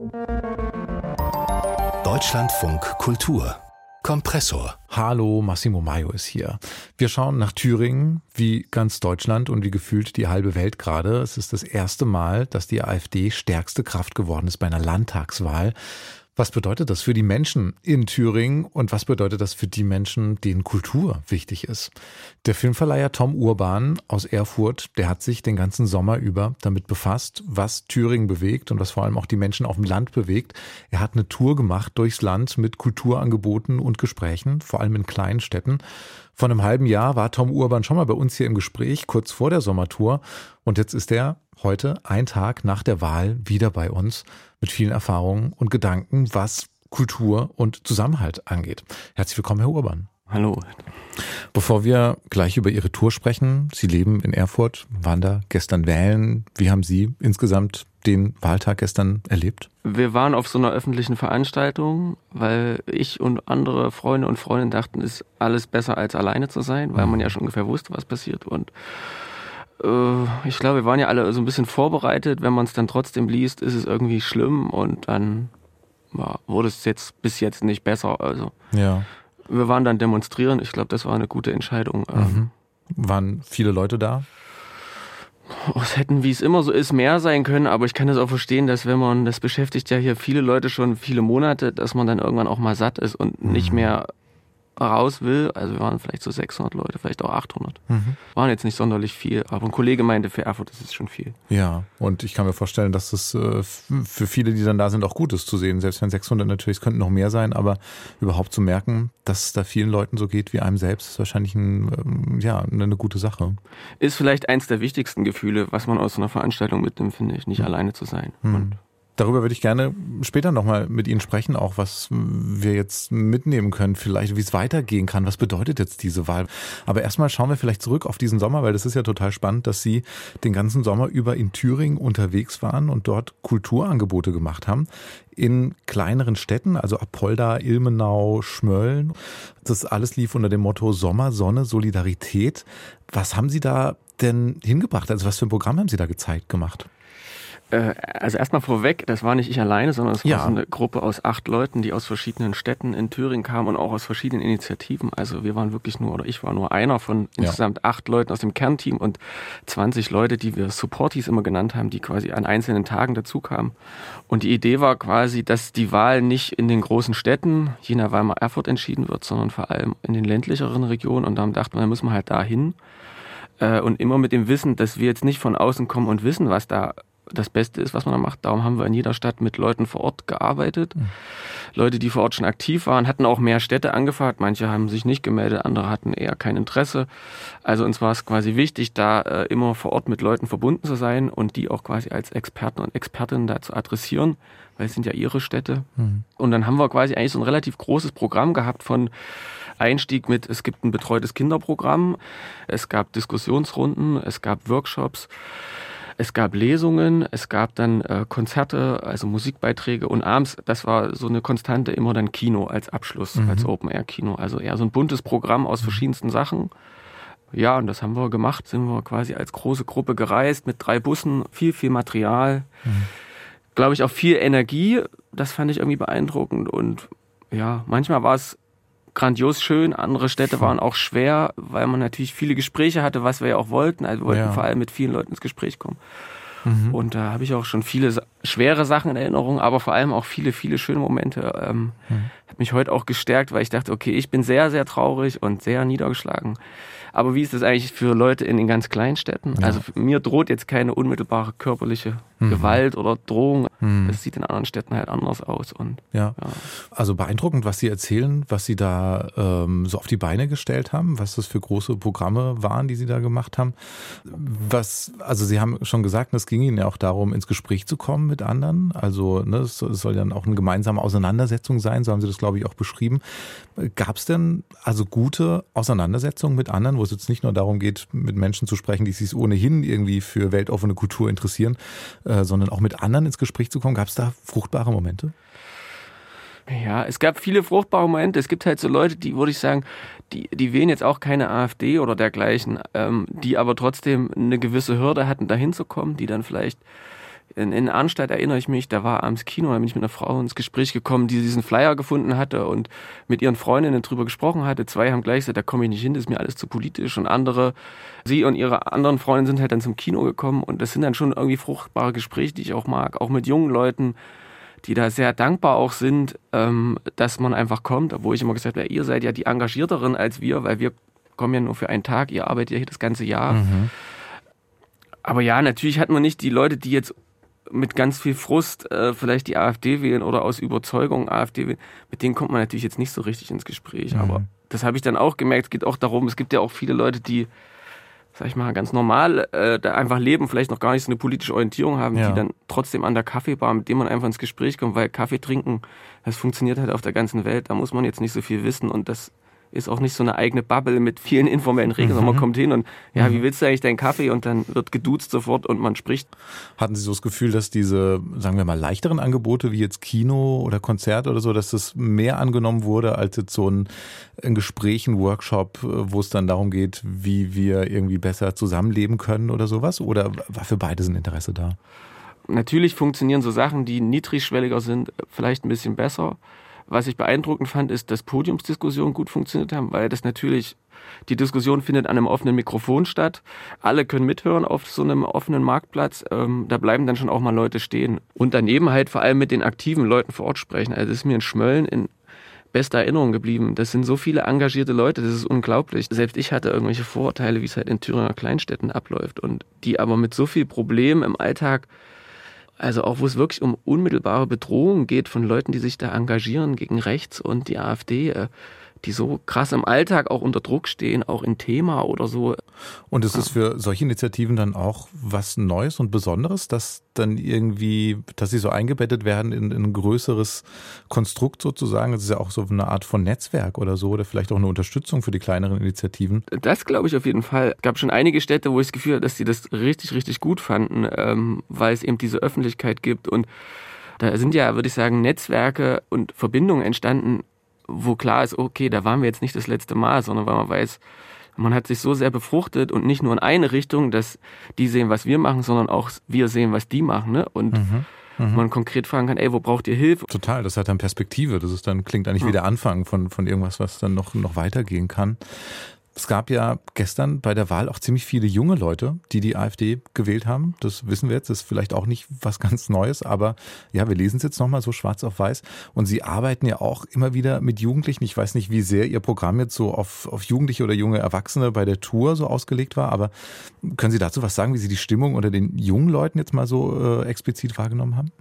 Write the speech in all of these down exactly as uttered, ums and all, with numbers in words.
Deutschlandfunk Kultur Kompressor. Hallo, Massimo Maio ist hier. Wir schauen nach Thüringen, wie ganz Deutschland und wie gefühlt die halbe Welt gerade. Es ist das erste Mal, dass die AfD stärkste Kraft geworden ist bei einer Landtagswahl. Was bedeutet das für die Menschen in Thüringen und was bedeutet das für die Menschen, denen Kultur wichtig ist? Der Filmverleiher Tom Urban aus Erfurt, der hat sich den ganzen Sommer über damit befasst, was Thüringen bewegt und was vor allem auch die Menschen auf dem Land bewegt. Er hat eine Tour gemacht durchs Land mit Kulturangeboten und Gesprächen, vor allem in kleinen Städten. Vor einem halben Jahr war Tom Urban schon mal bei uns hier im Gespräch, kurz vor der Sommertour. Und jetzt ist er heute, ein Tag nach der Wahl, wieder bei uns mit vielen Erfahrungen und Gedanken, was Kultur und Zusammenhalt angeht. Herzlich willkommen, Herr Urban. Hallo. Bevor wir gleich über Ihre Tour sprechen, Sie leben in Erfurt, waren da gestern wählen. Wie haben Sie insgesamt den Wahltag gestern erlebt? Wir waren auf so einer öffentlichen Veranstaltung, weil ich und andere Freunde und Freundinnen dachten, es ist alles besser als alleine zu sein, weil man ja schon ungefähr wusste, was passiert. Und äh, ich glaube, wir waren ja alle so ein bisschen vorbereitet. Wenn man es dann trotzdem liest, ist es irgendwie schlimm und dann ja, wurde es jetzt bis jetzt nicht besser. Also ja. Wir waren dann demonstrieren. Ich glaube, das war eine gute Entscheidung. Mhm. Waren viele Leute da? Es hätten, wie es immer so ist, mehr sein können, aber ich kann das auch verstehen, dass wenn man, das beschäftigt ja hier viele Leute schon viele Monate, dass man dann irgendwann auch mal satt ist und mhm. nicht mehr raus will. Also wir waren vielleicht so sechshundert Leute, vielleicht auch achthundert. Mhm. Waren jetzt nicht sonderlich viel, aber ein Kollege meinte, für Erfurt ist es schon viel. Ja, und ich kann mir vorstellen, dass es äh, für viele, die dann da sind, auch gut ist zu sehen. Selbst wenn sechshundert natürlich, es könnten noch mehr sein, aber überhaupt zu merken, dass es da vielen Leuten so geht wie einem selbst, ist wahrscheinlich ein, ähm, ja, eine gute Sache. Ist vielleicht eins der wichtigsten Gefühle, was man aus so einer Veranstaltung mitnimmt, finde ich, nicht mhm. alleine zu sein. Mhm. Und darüber würde ich gerne später nochmal mit Ihnen sprechen, auch was wir jetzt mitnehmen können, vielleicht wie es weitergehen kann. Was bedeutet jetzt diese Wahl? Aber erstmal schauen wir vielleicht zurück auf diesen Sommer, weil das ist ja total spannend, dass Sie den ganzen Sommer über in Thüringen unterwegs waren und dort Kulturangebote gemacht haben. In kleineren Städten, also Apolda, Ilmenau, Schmölln. Das alles lief unter dem Motto Sommer, Sonne, Solidarität. Was haben Sie da denn hingebracht? Also was für ein Programm haben Sie da gezeigt, gemacht? Also erstmal vorweg, das war nicht ich alleine, sondern es war ja. so eine Gruppe aus acht Leuten, die aus verschiedenen Städten in Thüringen kamen und auch aus verschiedenen Initiativen. Also wir waren wirklich nur, oder ich war nur einer von insgesamt ja. acht Leuten aus dem Kernteam und zwanzig Leute, die wir Supporties immer genannt haben, die quasi an einzelnen Tagen dazu kamen. Und die Idee war quasi, dass die Wahl nicht in den großen Städten, Jena, Weimar, Erfurt entschieden wird, sondern vor allem in den ländlicheren Regionen. Und dann dachten wir, da müssen wir halt da hin. Und immer mit dem Wissen, dass wir jetzt nicht von außen kommen und wissen, was da das Beste ist, was man da macht. Darum haben wir in jeder Stadt mit Leuten vor Ort gearbeitet. Mhm. Leute, die vor Ort schon aktiv waren, hatten auch mehr Städte angefragt. Manche haben sich nicht gemeldet, andere hatten eher kein Interesse. Also uns war es quasi wichtig, da äh, immer vor Ort mit Leuten verbunden zu sein und die auch quasi als Experten und Expertinnen da zu adressieren, weil es sind ja ihre Städte. Mhm. Und dann haben wir quasi eigentlich so ein relativ großes Programm gehabt von Einstieg mit, es gibt ein betreutes Kinderprogramm, es gab Diskussionsrunden, es gab Workshops, es gab Lesungen, es gab dann äh, Konzerte, also Musikbeiträge und abends, das war so eine Konstante, immer dann Kino als Abschluss, mhm. als Open-Air-Kino. Also eher so ein buntes Programm aus verschiedensten Sachen. Ja, und das haben wir gemacht, sind wir quasi als große Gruppe gereist mit drei Bussen, viel, viel Material. Mhm. Glaube ich auch viel Energie, das fand ich irgendwie beeindruckend. Und ja, manchmal war es grandios schön, andere Städte waren auch schwer, weil man natürlich viele Gespräche hatte, was wir ja auch wollten. Also wir wollten ja. vor allem mit vielen Leuten ins Gespräch kommen. Mhm. Und da habe ich auch schon viele schwere Sachen in Erinnerung, aber vor allem auch viele, viele schöne Momente. Ähm, mhm. Hat mich heute auch gestärkt, weil ich dachte, okay, ich bin sehr, sehr traurig und sehr niedergeschlagen. Aber wie ist das eigentlich für Leute in den ganz kleinen Städten? Ja. Also mir droht jetzt keine unmittelbare körperliche mhm. Gewalt oder Drohung. Mhm. Das sieht in anderen Städten halt anders aus. Und, ja. ja, also beeindruckend, was Sie erzählen, was Sie da ähm, so auf die Beine gestellt haben, was das für große Programme waren, die Sie da gemacht haben. Was, also Sie haben schon gesagt, es ging Ihnen ja auch darum, ins Gespräch zu kommen mit anderen. Also ne, es soll dann auch eine gemeinsame Auseinandersetzung sein, so haben Sie das, glaube ich, auch beschrieben. Gab es denn also gute Auseinandersetzungen mit anderen, wo es jetzt nicht nur darum geht, mit Menschen zu sprechen, die sich ohnehin irgendwie für weltoffene Kultur interessieren, äh, sondern auch mit anderen ins Gespräch zu kommen? Gab es da fruchtbare Momente? Ja, es gab viele fruchtbare Momente. Es gibt halt so Leute, die, würde ich sagen, die, die wählen jetzt auch keine AfD oder dergleichen, ähm, die aber trotzdem eine gewisse Hürde hatten, da hinzukommen, die dann vielleicht In, in Arnstadt erinnere ich mich, da war abends Kino, da bin ich mit einer Frau ins Gespräch gekommen, die diesen Flyer gefunden hatte und mit ihren Freundinnen drüber gesprochen hatte. Zwei haben gleich gesagt, da komme ich nicht hin, das ist mir alles zu politisch. Und andere, sie und ihre anderen Freundinnen sind halt dann zum Kino gekommen. Und das sind dann schon irgendwie fruchtbare Gespräche, die ich auch mag. Auch mit jungen Leuten, die da sehr dankbar auch sind, ähm, dass man einfach kommt. Wo ich immer gesagt habe, ihr seid ja die Engagierteren als wir, weil wir kommen ja nur für einen Tag, ihr arbeitet ja hier das ganze Jahr. Mhm. Aber ja, natürlich hat man nicht die Leute, die jetzt mit ganz viel Frust äh, vielleicht die AfD wählen oder aus Überzeugung AfD wählen, mit denen kommt man natürlich jetzt nicht so richtig ins Gespräch. Mhm. Aber das habe ich dann auch gemerkt, es geht auch darum, es gibt ja auch viele Leute, die, sag ich mal, ganz normal äh, da einfach leben, vielleicht noch gar nicht so eine politische Orientierung haben, ja. die dann trotzdem an der Kaffeebar, mit denen man einfach ins Gespräch kommt, weil Kaffee trinken, das funktioniert halt auf der ganzen Welt, da muss man jetzt nicht so viel wissen und das ist auch nicht so eine eigene Bubble mit vielen informellen Regeln, mhm. sondern man kommt hin und ja, mhm. wie willst du eigentlich deinen Kaffee? Und dann wird geduzt sofort und man spricht. Hatten Sie so das Gefühl, dass diese, sagen wir mal, leichteren Angebote wie jetzt Kino oder Konzert oder so, dass das mehr angenommen wurde als jetzt so ein, ein Gespräch, ein Workshop, wo es dann darum geht, wie wir irgendwie besser zusammenleben können oder sowas? Oder war für beides ein Interesse da? Natürlich funktionieren so Sachen, die niedrigschwelliger sind, vielleicht ein bisschen besser. Was ich beeindruckend fand, ist, dass Podiumsdiskussionen gut funktioniert haben, weil das natürlich, die Diskussion findet an einem offenen Mikrofon statt. Alle können mithören auf so einem offenen Marktplatz. Ähm, da bleiben dann schon auch mal Leute stehen. Und daneben halt vor allem mit den aktiven Leuten vor Ort sprechen. Also das ist mir in Schmölln in bester Erinnerung geblieben. Das sind so viele engagierte Leute, das ist unglaublich. Selbst ich hatte irgendwelche Vorurteile, wie es halt in Thüringer Kleinstädten abläuft. Und die aber mit so viel Problemen im Alltag, also auch wo es wirklich um unmittelbare Bedrohung geht von Leuten, die sich da engagieren gegen rechts und die AfD, die so krass im Alltag auch unter Druck stehen, auch in Thema oder so. Und ist es für solche Initiativen dann auch was Neues und Besonderes, dass dann irgendwie, dass sie so eingebettet werden in, in ein größeres Konstrukt sozusagen? Das ist ja auch so eine Art von Netzwerk oder so oder vielleicht auch eine Unterstützung für die kleineren Initiativen. Das glaube ich auf jeden Fall. Es gab schon einige Städte, wo ich das Gefühl hatte, dass sie das richtig, richtig gut fanden, ähm, weil es eben diese Öffentlichkeit gibt. Und da sind ja, würde ich sagen, Netzwerke und Verbindungen entstanden, wo klar ist, okay, da waren wir jetzt nicht das letzte Mal, sondern weil man weiß, man hat sich so sehr befruchtet und nicht nur in eine Richtung, dass die sehen, was wir machen, sondern auch wir sehen, was die machen, ne? Und mhm, mh. man konkret fragen kann, ey, wo braucht ihr Hilfe? Total, das hat dann Perspektive, das ist dann, klingt eigentlich wie der Anfang von, von irgendwas, was dann noch, noch weitergehen kann. Es gab ja gestern bei der Wahl auch ziemlich viele junge Leute, die die AfD gewählt haben. Das wissen wir jetzt, das ist vielleicht auch nicht was ganz Neues, aber ja, wir lesen es jetzt nochmal so schwarz auf weiß. Und Sie arbeiten ja auch immer wieder mit Jugendlichen. Ich weiß nicht, wie sehr Ihr Programm jetzt so auf, auf Jugendliche oder junge Erwachsene bei der Tour so ausgelegt war, aber können Sie dazu was sagen, wie Sie die Stimmung unter den jungen Leuten jetzt mal so äh, explizit wahrgenommen haben?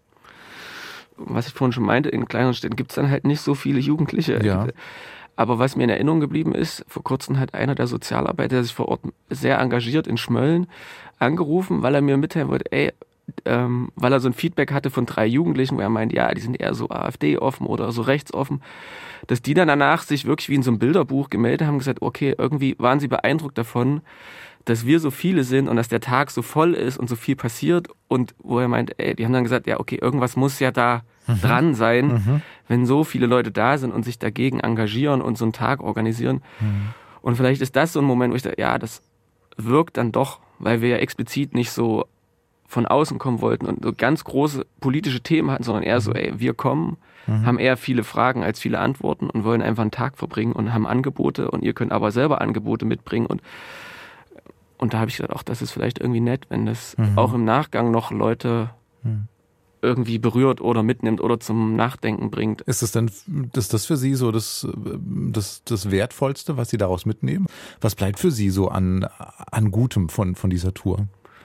Was ich vorhin schon meinte, in kleineren Städten gibt es dann halt nicht so viele Jugendliche. Ja. Aber was mir in Erinnerung geblieben ist, vor kurzem hat einer der Sozialarbeiter, der sich vor Ort sehr engagiert in Schmölln, angerufen, weil er mir mitteilen wollte, ey, ähm, weil er so ein Feedback hatte von drei Jugendlichen, wo er meint, ja, die sind eher so AfD-offen oder so rechtsoffen, dass die dann danach sich wirklich wie in so einem Bilderbuch gemeldet haben und gesagt, okay, irgendwie waren sie beeindruckt davon, dass wir so viele sind und dass der Tag so voll ist und so viel passiert. Und wo er meint, ey, die haben dann gesagt, ja, okay, irgendwas muss ja da mhm. dran sein, mhm. wenn so viele Leute da sind und sich dagegen engagieren und so einen Tag organisieren. Mhm. Und vielleicht ist das so ein Moment, wo ich sage, ja, das wirkt dann doch, weil wir ja explizit nicht so von außen kommen wollten und so ganz große politische Themen hatten, sondern eher so, ey, wir kommen, mhm. haben eher viele Fragen als viele Antworten und wollen einfach einen Tag verbringen und haben Angebote und ihr könnt aber selber Angebote mitbringen und Und da habe ich gedacht, auch das ist vielleicht irgendwie nett, wenn das mhm. auch im Nachgang noch Leute mhm. irgendwie berührt oder mitnimmt oder zum Nachdenken bringt. Ist das denn, ist das für Sie so das, das, das Wertvollste, was Sie daraus mitnehmen? Was bleibt für Sie so an, an Gutem von, von dieser Tour?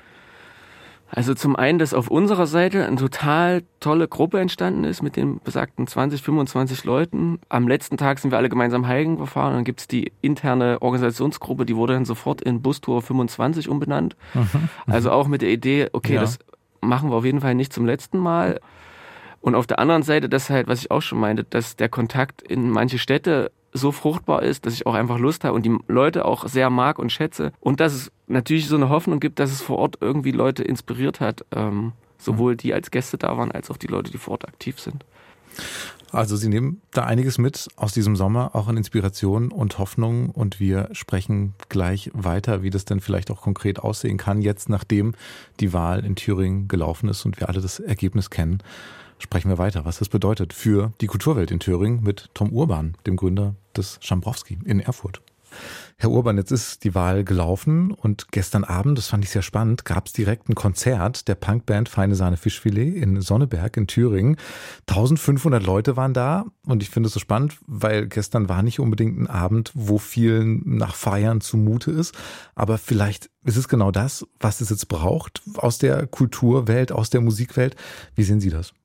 Also zum einen, dass auf unserer Seite eine total tolle Gruppe entstanden ist mit den besagten zwanzig, fünfundzwanzig Leuten. Am letzten Tag sind wir alle gemeinsam Hiking gefahren und dann gibt es die interne Organisationsgruppe, die wurde dann sofort in Bustour fünfundzwanzig umbenannt. Mhm. Also auch mit der Idee, okay, ja. das machen wir auf jeden Fall nicht zum letzten Mal. Und auf der anderen Seite, das halt, was ich auch schon meinte, dass der Kontakt in manche Städte so fruchtbar ist, dass ich auch einfach Lust habe und die Leute auch sehr mag und schätze. Und dass es natürlich so eine Hoffnung gibt, dass es vor Ort irgendwie Leute inspiriert hat, ähm, sowohl die als Gäste da waren, als auch die Leute, die vor Ort aktiv sind. Also Sie nehmen da einiges mit aus diesem Sommer, auch an Inspiration und Hoffnung. Und wir sprechen gleich weiter, wie das denn vielleicht auch konkret aussehen kann, jetzt nachdem die Wahl in Thüringen gelaufen ist und wir alle das Ergebnis kennen. Sprechen wir weiter, was das bedeutet für die Kulturwelt in Thüringen mit Tom Urban, dem Gründer des Schambrowski in Erfurt. Herr Urban, jetzt ist die Wahl gelaufen und gestern Abend, das fand ich sehr spannend, gab es direkt ein Konzert der Punkband Feine Sahne Fischfilet in Sonneberg in Thüringen. eintausendfünfhundert Leute waren da und ich finde es so spannend, weil gestern war nicht unbedingt ein Abend, wo vielen nach Feiern zumute ist, aber vielleicht ist es genau das, was es jetzt braucht aus der Kulturwelt, aus der Musikwelt. Wie sehen Sie das?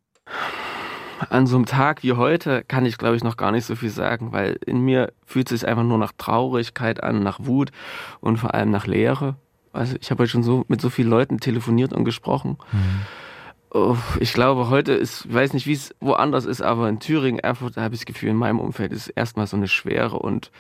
An so einem Tag wie heute kann ich, glaube ich, noch gar nicht so viel sagen, weil in mir fühlt es sich einfach nur nach Traurigkeit an, nach Wut und vor allem nach Leere. Also ich habe heute schon so mit so vielen Leuten telefoniert und gesprochen. Mhm. Oh, ich glaube, heute ist, ich weiß nicht, wie es woanders ist, aber in Thüringen, Erfurt, da habe ich das Gefühl, in meinem Umfeld ist erstmal so eine Schwere. Und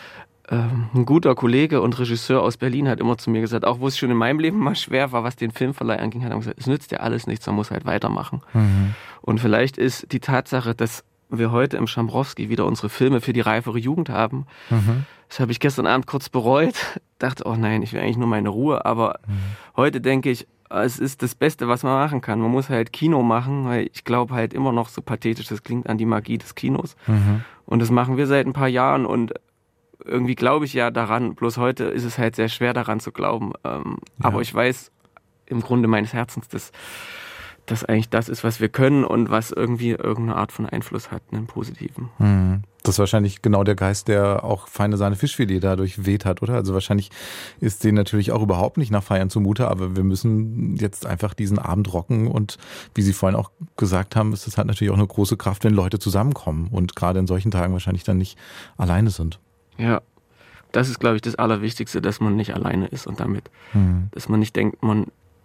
ähm, ein guter Kollege und Regisseur aus Berlin hat immer zu mir gesagt, auch wo es schon in meinem Leben mal schwer war, was den Filmverleih anging, hat er gesagt, es nützt ja alles nichts, man muss halt weitermachen. Mhm. Und vielleicht ist die Tatsache, dass wir heute im Schambrowski wieder unsere Filme für die reifere Jugend haben, mhm. das habe ich gestern Abend kurz bereut, dachte, oh nein, ich will eigentlich nur meine Ruhe, aber mhm. heute denke ich, es ist das Beste, was man machen kann. Man muss halt Kino machen, weil ich glaube halt immer noch, so pathetisch das klingt, an die Magie des Kinos. Mhm. Und das machen wir seit ein paar Jahren und irgendwie glaube ich ja daran, bloß heute ist es halt sehr schwer daran zu glauben. Ähm, ja. Aber ich weiß im Grunde meines Herzens, dass das eigentlich das ist, was wir können und was irgendwie irgendeine Art von Einfluss hat, einen positiven. Mhm. Das ist wahrscheinlich genau der Geist, der auch Feine Sahne Fischfilet dadurch weht hat, oder? Also wahrscheinlich ist denen natürlich auch überhaupt nicht nach Feiern zumute, aber wir müssen jetzt einfach diesen Abend rocken und wie Sie vorhin auch gesagt haben, ist das halt natürlich auch eine große Kraft, wenn Leute zusammenkommen und gerade in solchen Tagen wahrscheinlich dann nicht alleine sind. Ja, das ist, glaube ich, das Allerwichtigste, dass man nicht alleine ist und damit, mhm. dass man nicht denkt, man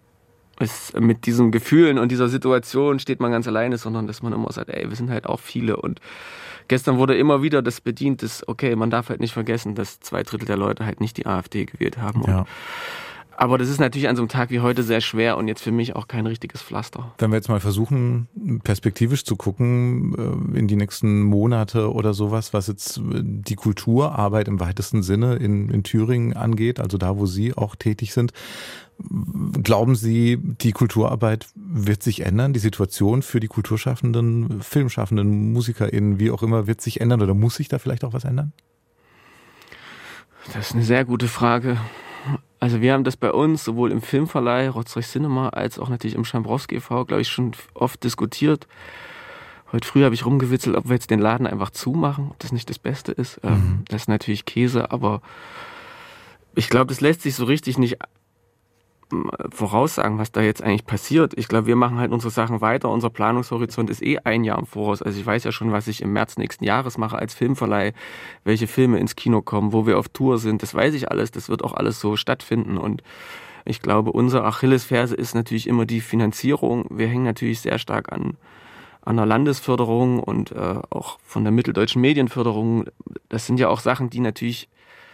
ist mit diesen Gefühlen und dieser Situation steht man ganz alleine, sondern dass man immer sagt, ey, wir sind halt auch viele. Und gestern wurde immer wieder das bedient, dass, okay, man darf halt nicht vergessen, dass zwei Drittel der Leute halt nicht die AfD gewählt haben. Ja. Und aber das ist natürlich an so einem Tag wie heute sehr schwer und jetzt für mich auch kein richtiges Pflaster. Wenn wir jetzt mal versuchen, perspektivisch zu gucken, in die nächsten Monate oder sowas, was jetzt die Kulturarbeit im weitesten Sinne in, in Thüringen angeht, also da, wo Sie auch tätig sind, glauben Sie, die Kulturarbeit wird sich ändern? Die Situation für die Kulturschaffenden, Filmschaffenden, MusikerInnen, wie auch immer, wird sich ändern oder muss sich da vielleicht auch was ändern? Das ist eine sehr gute Frage. Also wir haben das bei uns sowohl im Filmverleih Rotzreich Cinema als auch natürlich im Schambrowski e V, glaube ich, schon oft diskutiert. Heute früh habe ich rumgewitzelt, ob wir jetzt den Laden einfach zumachen, ob das nicht das Beste ist. Mhm. Das ist natürlich Käse, aber ich glaube, das lässt sich so richtig nicht voraussagen, was da jetzt eigentlich passiert. Ich glaube, wir machen halt unsere Sachen weiter. Unser Planungshorizont ist eh ein Jahr im Voraus. Also ich weiß ja schon, was ich im März nächsten Jahres mache als Filmverleih, welche Filme ins Kino kommen, wo wir auf Tour sind. Das weiß ich alles. Das wird auch alles so stattfinden. Und ich glaube, unsere Achillesferse ist natürlich immer die Finanzierung. Wir hängen natürlich sehr stark an, an der Landesförderung und äh, auch von der mitteldeutschen Medienförderung. Das sind ja auch Sachen, die natürlich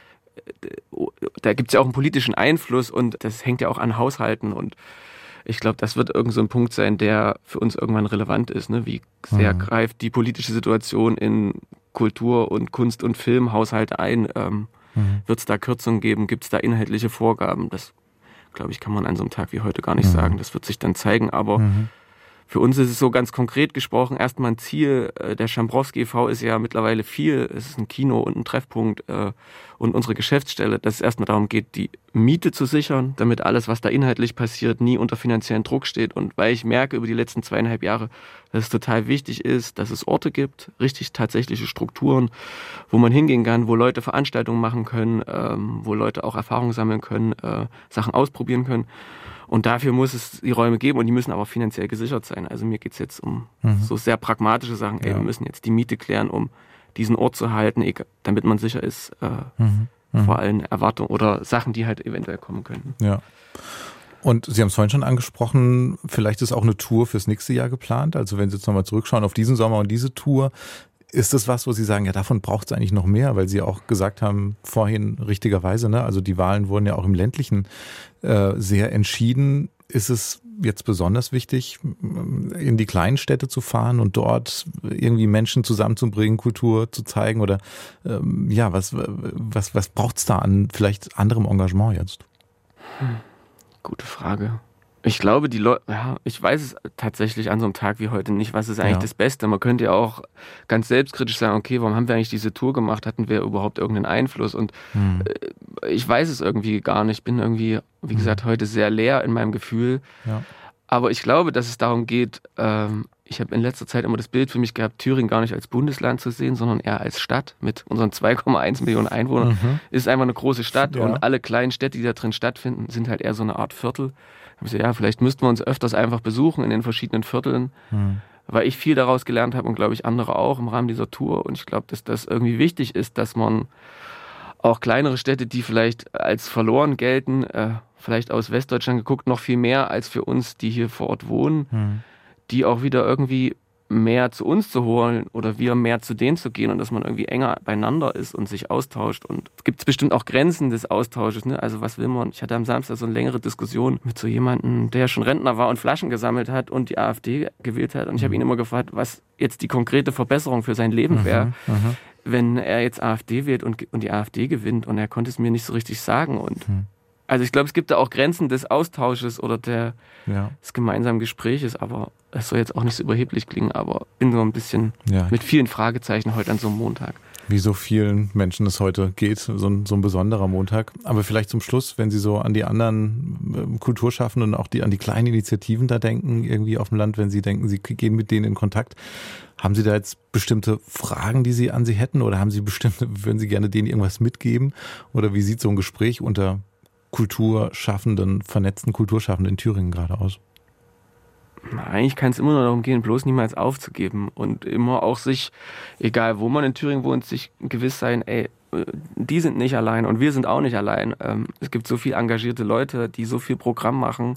da gibt es ja auch einen politischen Einfluss und das hängt ja auch an Haushalten und ich glaube, das wird irgend so ein Punkt sein, der für uns irgendwann relevant ist. Ne? Wie sehr mhm. greift die politische Situation in Kultur und Kunst und Filmhaushalte ein? Ähm, mhm. Wird es da Kürzungen geben? Gibt es da inhaltliche Vorgaben? Das, glaube ich, kann man an so einem Tag wie heute gar nicht mhm. sagen. Das wird sich dann zeigen, aber mhm. für uns ist es so ganz konkret gesprochen, erstmal ein Ziel. Der Schambrowski e V ist ja mittlerweile viel. Es ist ein Kino und ein Treffpunkt äh, und unsere Geschäftsstelle, dass es erstmal darum geht, die Miete zu sichern, damit alles, was da inhaltlich passiert, nie unter finanziellen Druck steht. Und weil ich merke über die letzten zweieinhalb Jahre, dass es total wichtig ist, dass es Orte gibt, richtig tatsächliche Strukturen, wo man hingehen kann, wo Leute Veranstaltungen machen können, ähm, wo Leute auch Erfahrungen sammeln können, äh, Sachen ausprobieren können. Und dafür muss es die Räume geben und die müssen aber finanziell gesichert sein. Also mir geht es jetzt um mhm. so sehr pragmatische Sachen. Ey, ja. wir müssen jetzt die Miete klären, um diesen Ort zu halten, damit man sicher ist äh, mhm. Mhm. vor allen Erwartungen oder Sachen, die halt eventuell kommen könnten. Ja. Und Sie haben es vorhin schon angesprochen, vielleicht ist auch eine Tour fürs nächste Jahr geplant. Also wenn Sie jetzt nochmal zurückschauen auf diesen Sommer und diese Tour, ist das was, wo Sie sagen, ja, davon braucht es eigentlich noch mehr, weil Sie auch gesagt haben, vorhin richtigerweise, ne, also die Wahlen wurden ja auch im ländlichen äh, sehr entschieden. ist es jetzt besonders wichtig, in die kleinen Städte zu fahren und dort irgendwie Menschen zusammenzubringen, Kultur zu zeigen? Oder ähm, ja, was, was, was braucht es da an vielleicht anderem Engagement jetzt? Hm, gute Frage. Ich glaube, die Leute, ja, ich weiß es tatsächlich an so einem Tag wie heute nicht, was ist eigentlich ja. das Beste. Man könnte ja auch ganz selbstkritisch sagen, okay, warum haben wir eigentlich diese Tour gemacht? Hatten wir überhaupt irgendeinen Einfluss? Und hm. äh, ich weiß es irgendwie gar nicht. Ich bin irgendwie, wie gesagt, heute sehr leer in meinem Gefühl. Ja. Aber ich glaube, dass es darum geht, ähm, ich habe in letzter Zeit immer das Bild für mich gehabt, Thüringen gar nicht als Bundesland zu sehen, sondern eher als Stadt mit unseren zwei Komma eins Millionen Einwohnern. Mhm. Ist einfach eine große Stadt ja. und alle kleinen Städte, die da drin stattfinden, sind halt eher so eine Art Viertel. Ich so, ja, vielleicht müssten wir uns öfters einfach besuchen in den verschiedenen Vierteln, mhm. weil ich viel daraus gelernt habe und glaube ich andere auch im Rahmen dieser Tour. Und ich glaube, dass das irgendwie wichtig ist, dass man auch kleinere Städte, die vielleicht als verloren gelten, äh, vielleicht aus Westdeutschland geguckt, noch viel mehr als für uns, die hier vor Ort wohnen, mhm. die auch wieder irgendwie mehr zu uns zu holen oder wir mehr zu denen zu gehen und dass man irgendwie enger beieinander ist und sich austauscht. Und es gibt bestimmt auch Grenzen des Austausches. Ne? Also was will man? Ich hatte am Samstag so eine längere Diskussion mit so jemandem, der schon Rentner war und Flaschen gesammelt hat und die AfD gewählt hat. Und ich habe ihn immer gefragt, was jetzt die konkrete Verbesserung für sein Leben wäre, mhm, wenn er jetzt AfD wählt und, und die AfD gewinnt. Und er konnte es mir nicht so richtig sagen. Und mhm. Also ich glaube, es gibt da auch Grenzen des Austausches oder der, ja. des gemeinsamen Gespräches, aber es soll jetzt auch nicht so überheblich klingen, aber bin so ein bisschen ja. mit vielen Fragezeichen heute an so einem Montag. Wie so vielen Menschen es heute geht, so ein, so ein besonderer Montag. Aber vielleicht zum Schluss, wenn Sie so an die anderen Kulturschaffenden und auch die, an die kleinen Initiativen da denken, irgendwie auf dem Land, wenn Sie denken, Sie gehen mit denen in Kontakt, haben Sie da jetzt bestimmte Fragen, die Sie an Sie hätten oder haben Sie bestimmte, würden Sie gerne denen irgendwas mitgeben? Oder wie sieht so ein Gespräch unter Kulturschaffenden, vernetzten Kulturschaffenden in Thüringen gerade aus? Eigentlich kann es immer nur darum gehen, bloß niemals aufzugeben und immer auch sich, egal wo man in Thüringen wohnt, sich gewiss sein, ey, die sind nicht allein und wir sind auch nicht allein. Es gibt so viele engagierte Leute, die so viel Programm machen.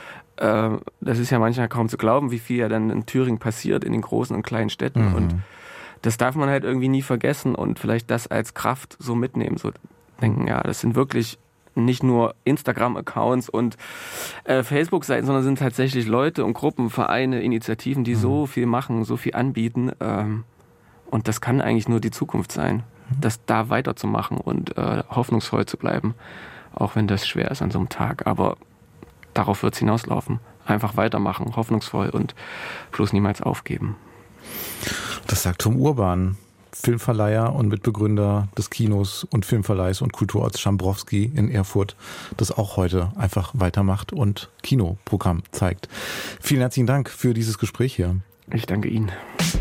Das ist ja manchmal kaum zu glauben, wie viel ja dann in Thüringen passiert, in den großen und kleinen Städten. Mhm. Und das darf man halt irgendwie nie vergessen und vielleicht das als Kraft so mitnehmen. So denken, ja, das sind wirklich nicht nur Instagram-Accounts und äh, Facebook-Seiten, sondern sind tatsächlich Leute und Gruppen, Vereine, Initiativen, die mhm. so viel machen, so viel anbieten. Ähm, und das kann eigentlich nur die Zukunft sein, mhm. das da weiterzumachen und äh, hoffnungsvoll zu bleiben, auch wenn das schwer ist an so einem Tag. Aber darauf wird es hinauslaufen. Einfach weitermachen, hoffnungsvoll und bloß niemals aufgeben. Das sagt Tom Urban, Filmverleiher und Mitbegründer des Kinos und Filmverleihs und Kulturorts Schambrowski in Erfurt, das auch heute einfach weitermacht und Kinoprogramm zeigt. Vielen herzlichen Dank für dieses Gespräch hier. Ich danke Ihnen.